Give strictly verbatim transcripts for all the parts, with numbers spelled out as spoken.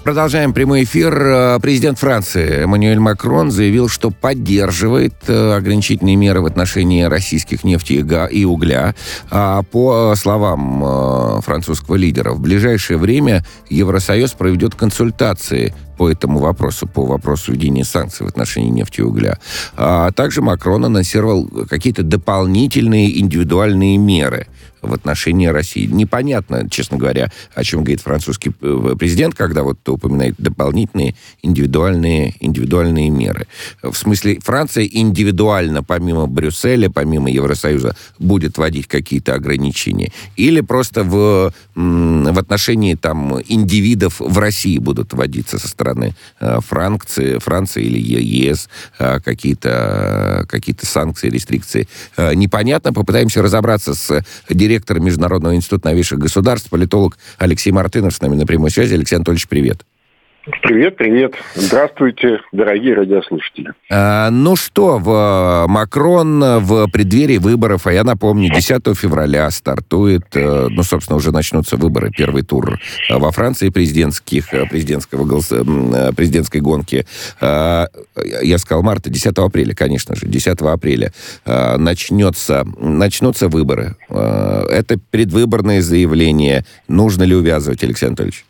Продолжаем прямой эфир. Президент Франции Эммануэль Макрон заявил, что поддерживает ограничительные меры в отношении российских нефти и угля. По словам французского лидера, в ближайшее время Евросоюз проведет консультации по этому вопросу, по вопросу введения санкций в отношении нефти и угля. А также Макрон анонсировал какие-то дополнительные индивидуальные меры в отношении России. Непонятно, честно говоря, о чем говорит французский президент, когда вот упоминает дополнительные индивидуальные, индивидуальные меры. В смысле, Франция индивидуально, помимо Брюсселя, помимо Евросоюза, будет вводить какие-то ограничения? Или просто в, в отношении там, индивидов в России будут вводиться со стороны Франции, Франции или ЕС какие-то, какие-то санкции, рестрикции? Непонятно. Попытаемся разобраться с директором директор Международного института новейших государств, политолог Алексей Мартынов с нами на прямой связи. Алексей Анатольевич, привет. Привет, привет. Здравствуйте, дорогие радиослушатели. А, ну что, в Макрон в преддверии выборов, а я напомню, десятого февраля стартует, ну, собственно, уже начнутся выборы, первый тур во Франции президентских, президентского голоса, президентской гонки. А, я сказал марта, десятого апреля, конечно же, десятого апреля а, начнется, начнутся выборы. А, это предвыборные заявления. Нужно ли увязывать, Алексей Анатольевич?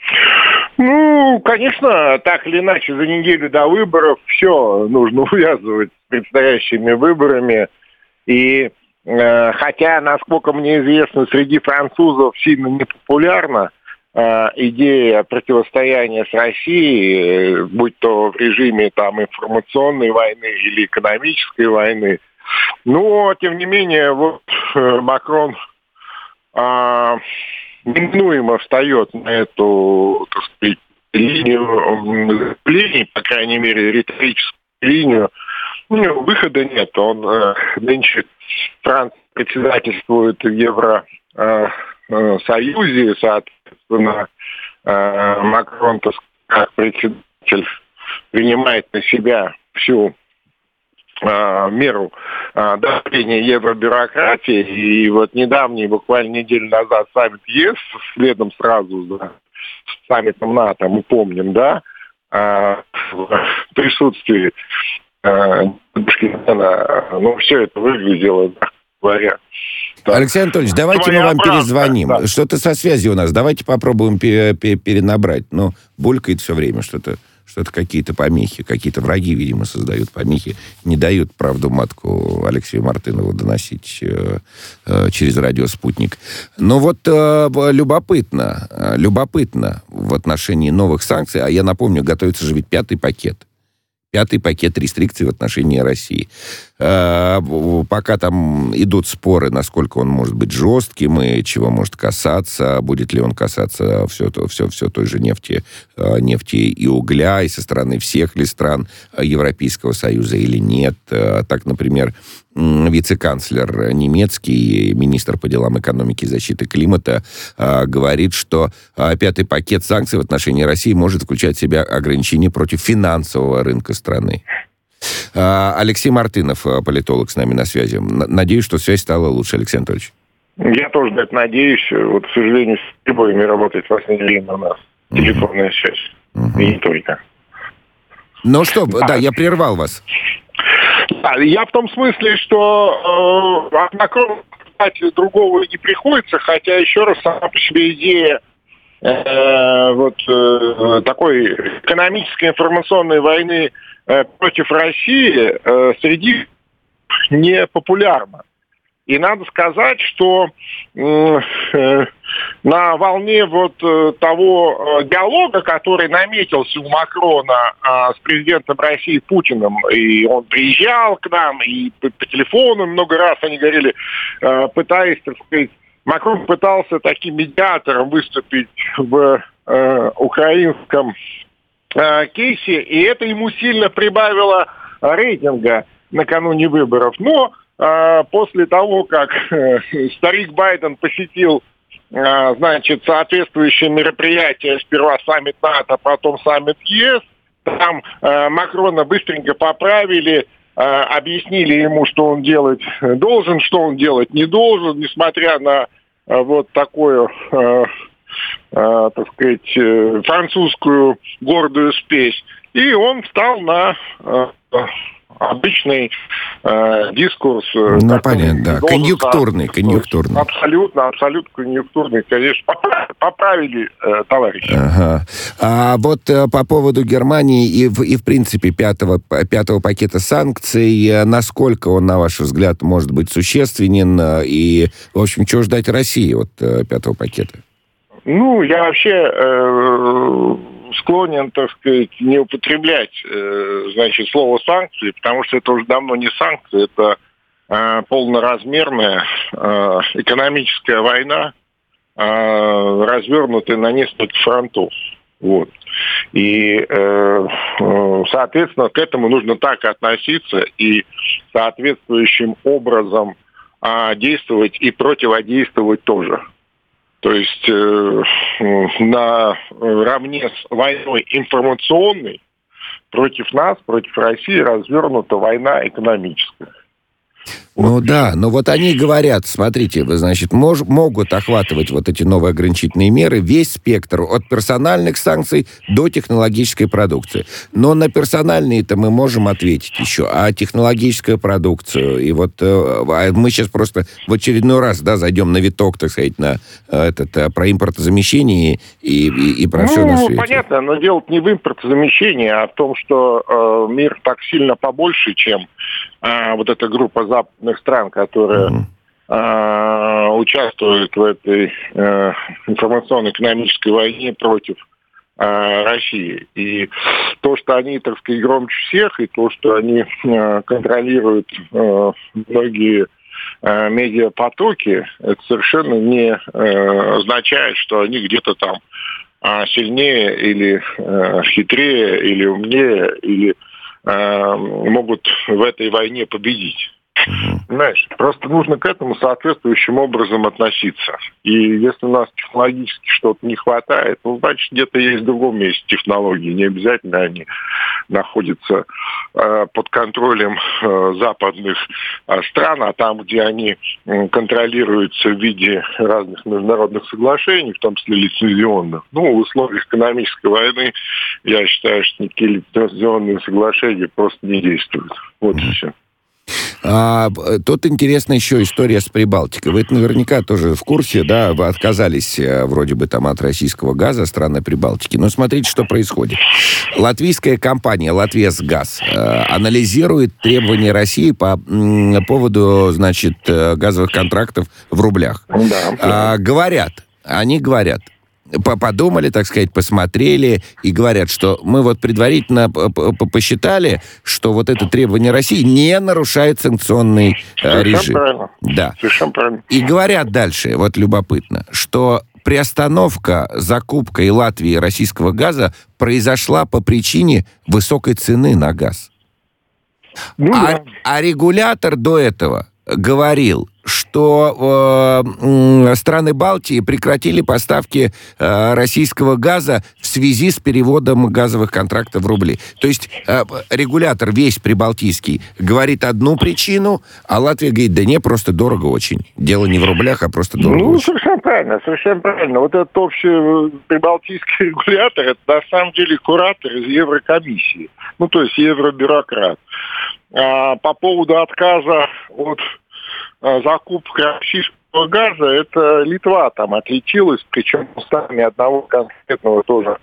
Ну, конечно, так или иначе, за неделю до выборов все нужно увязывать с предстоящими выборами. И э, хотя, насколько мне известно, среди французов сильно непопулярна э, идея противостояния с Россией, э, будь то в режиме там информационной войны или экономической войны. Но, тем не менее, вот э, Макрон... Э, неминуемо встает на эту, так сказать, линию заявлений, по крайней мере, риторическую линию. Ну, выхода нет. Он э, нынче Франция председательствует в Евросоюзе, соответственно, э, Макрон, так сказать, как председатель принимает на себя всю меру давления евробюрократии. И вот недавний, буквально неделю назад, саммит ЕС, следом сразу за саммитом НАТО, мы помним, да, в присутствии Пушкина, ну, все это выглядело, так говоря. Так. Алексей Анатольевич, давайте мы вам правда, перезвоним. Да. Что-то со связью у нас. Давайте попробуем перенабрать. Но булькает все время что-то. Что-то какие-то помехи, какие-то враги, видимо, создают помехи, не дают правду матку Алексею Мартынову доносить э, э, через радио «Спутник». Но вот э, любопытно, любопытно в отношении новых санкций, а я напомню, готовится же ведь пятый пакет. Пятый пакет рестрикций в отношении России. Э, пока там идут споры, насколько он может быть жестким и чего может касаться, будет ли он касаться все, все, все той же нефти, э, нефти и угля, и со стороны всех ли стран Европейского Союза или нет. Э, так, например, вице-канцлер немецкий, министр по делам экономики и защиты климата, э, говорит, что э, пятый пакет санкций в отношении России может включать в себя ограничения против финансового рынка страны. Э, Алексей Мартынов, политолог, с нами на связи. Надеюсь, что связь стала лучше, Алексей Анатольевич. Я тоже на это надеюсь. Вот, к сожалению, с прибоями работает в последнее время у нас uh-huh. телефонная связь. Uh-huh. И не только. Ну что, да, да я прервал вас. Я в том смысле, что э, от Макрона другого не приходится, хотя, еще раз, сама по себе идея э, вот э, такой экономической информационной войны э, против России э, среди не популярна. И надо сказать, что э, э, на волне вот э, того э, диалога, который наметился у Макрона э, с президентом России Путиным, и он приезжал к нам, и по, по телефону много раз они говорили, э, пытаясь, так сказать, Макрон пытался таким медиатором выступить в э, украинском э, кейсе, и это ему сильно прибавило рейтинга накануне выборов. Но после того, как э, старик Байден посетил, э, значит, соответствующие мероприятия, сперва саммит НАТО, потом саммит ЕС, там э, Макрона быстренько поправили, э, объяснили ему, что он делать должен, что он делать не должен, несмотря на э, вот такое э, э, э, так сказать, э, французскую гордую спесь. И он встал на э, обычный э, дискурс. Ну, понятно, да. Конъюнктурный, конъюнктурный. Абсолютно, абсолютно конъюнктурный, конечно. Поправили, поправили э, товарищи. Ага. А вот э, по поводу Германии и, в, и в принципе, пятого, пятого пакета санкций, э, насколько он, на ваш взгляд, может быть существенен? Э, и, в общем, чего ждать России от э, пятого пакета? Ну, я вообще... Э, склонен, так сказать, не употреблять, э, значит, слово санкции, потому что это уже давно не санкции, это э, полноразмерная э, экономическая война, э, развернутая на несколько фронтов. Вот. И, э, э, соответственно, к этому нужно так относиться и соответствующим образом э, действовать и противодействовать тоже. То есть э, на равне с войной информационной против нас, против России развернута война экономическая. Ну вот. Да, но вот они говорят, смотрите, вы, значит, мож, могут охватывать вот эти новые ограничительные меры весь спектр от персональных санкций до технологической продукции. Но на персональные-то мы можем ответить еще, а технологическую продукцию, и вот э, мы сейчас просто в очередной раз, да, зайдем на виток, так сказать, на э, этот, э, про импортозамещение и, и, и про ну, все на свете. Ну, понятно, но дело не в импортозамещении, а в том, что э, мир так сильно побольше, чем э, вот эта группа западных стран, которые mm-hmm. э, участвуют в этой э, информационно-экономической войне против э, России. И то, что они, так сказать, громче всех, и то, что они э, контролируют э, многие э, медиапотоки, это совершенно не э, означает, что они где-то там э, сильнее или э, хитрее, или умнее, или э, могут в этой войне победить. Знаешь, просто нужно к этому соответствующим образом относиться. И если у нас технологически что-то не хватает, ну, значит, где-то есть в другом месте технологии. Не обязательно они находятся э, под контролем э, западных э, стран, а там, где они э, контролируются в виде разных международных соглашений, в том числе лицензионных. Ну, в условиях экономической войны, я считаю, что никакие лицензионные соглашения просто не действуют. Вот и все. А, тут интересна еще история с Прибалтикой. Вы это наверняка тоже в курсе, да? Вы отказались вроде бы там от российского газа, страны Прибалтики. Но смотрите, что происходит. Латвийская компания «Латвесгаз» анализирует требования России по поводу, значит, газовых контрактов в рублях. Да. А, говорят, они говорят, подумали, так сказать, посмотрели и говорят, что мы вот предварительно посчитали, что вот это требование России не нарушает санкционный Совершенно режим. Правильно. Да. Совершенно правильно. И говорят дальше, вот любопытно, что приостановка закупкой Латвии российского газа произошла по причине высокой цены на газ. Ну, а, да. а регулятор до этого говорил, что э, страны Балтии прекратили поставки э, российского газа в связи с переводом газовых контрактов в рубли. То есть э, регулятор весь прибалтийский говорит одну причину, а Латвия говорит, да не, просто дорого очень. Дело не в рублях, а просто дорого Ну, очень. совершенно правильно, совершенно правильно. Вот этот общий прибалтийский регулятор, это на самом деле куратор из Еврокомиссии. Ну, то есть евробюрократ. А по поводу отказа от закупки российского газа, это Литва там отличилась, причем устами одного конкретного тоже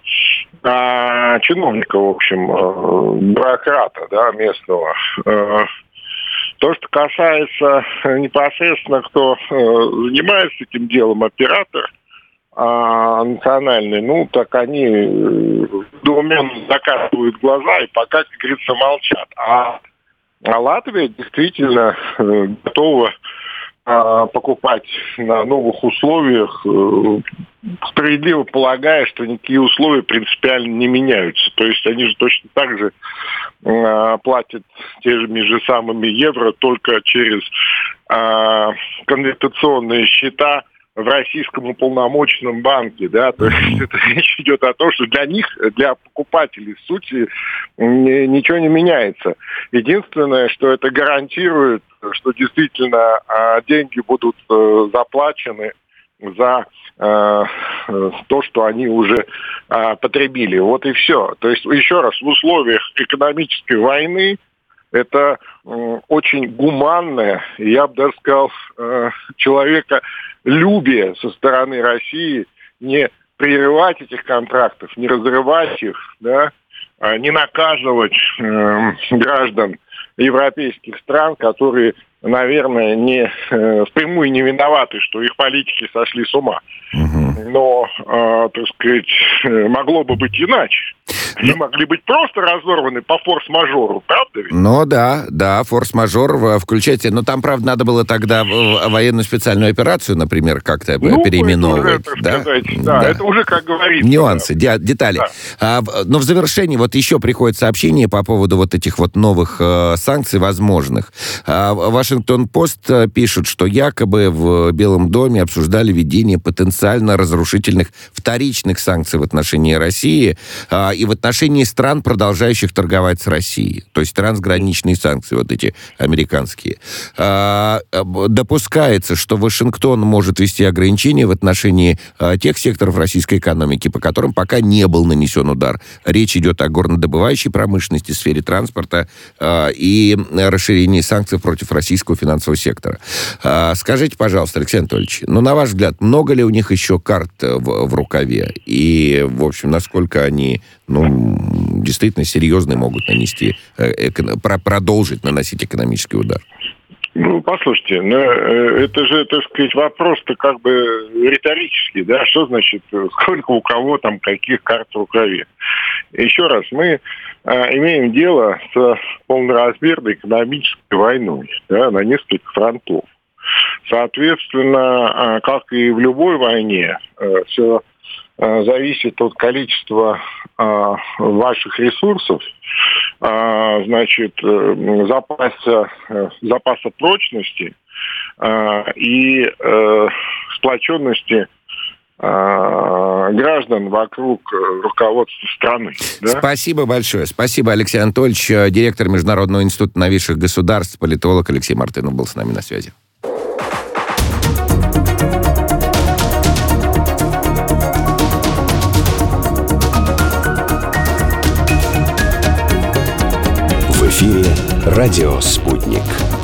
а, чиновника, в общем, а, бюрократа, да, местного. А, то, что касается непосредственно, кто а, занимается этим делом, оператор а, национальный, ну, так они недоуменно закатывают глаза и пока, как говорится, молчат. А А Латвия действительно э, готова э, покупать на новых условиях, э, справедливо полагая, что никакие условия принципиально не меняются. То есть они же точно так же э, платят теми же самыми евро, только через э, конвертационные счета в российском уполномоченном банке, да, то есть это речь идет о том, что для них, для покупателей, в сути, ничего не меняется. Единственное, что это гарантирует, что действительно деньги будут заплачены за э, то, что они уже э, потребили. Вот и все. То есть, еще раз, в условиях экономической войны это э, очень гуманное, я бы даже сказал, э, человеколюбие со стороны России не прерывать этих контрактов, не разрывать их, да, не наказывать э, граждан европейских стран, которые, наверное, не э, впрямую не виноваты, что их политики сошли с ума. Угу. Но, э, так сказать, могло бы быть иначе. Они ну, могли быть просто разорваны по форс-мажору, правда ведь? Ну да, да, форс-мажор включайте. Но там, правда, надо было тогда военную специальную операцию, например, как-то ну, переименовывать. Это уже, да? Сказать, да, да, это уже, как говорится. Нюансы, да. детали. Да. А, но в завершении вот еще приходит сообщение по поводу вот этих вот новых э, санкций возможных. А, Вашингтон-Пост пишет, что якобы в Белом доме обсуждали введение потенциально разрушительных вторичных санкций в отношении России а, и в отношении стран, продолжающих торговать с Россией. То есть трансграничные санкции, вот эти американские. А, допускается, что Вашингтон может ввести ограничения в отношении а, тех секторов российской экономики, по которым пока не был нанесен удар. Речь идет о горнодобывающей промышленности, сфере транспорта а, и расширении санкций против российского финансового сектора. А, скажите, пожалуйста, Алексей Анатольевич, ну, на ваш взгляд, много ли у них еще карт в, в рукаве? И, в общем, насколько они, ну, действительно серьезные могут нанести, эко- продолжить наносить экономический удар? Ну, послушайте, ну, это же, так сказать, вопрос-то как бы риторический, да, что значит, сколько у кого там каких карт в рукаве. Еще раз, мы а, имеем дело с полноразмерной экономической войной, да, на несколько фронтов. Соответственно, как и в любой войне, все зависит от количества ваших ресурсов, значит, запаса, запаса прочности и сплоченности граждан вокруг руководства страны. Да? Спасибо большое. Спасибо, Алексей Анатольевич, директор Международного института новейших государств, политолог Алексей Мартынов был с нами на связи. В эфире «Радио Спутник».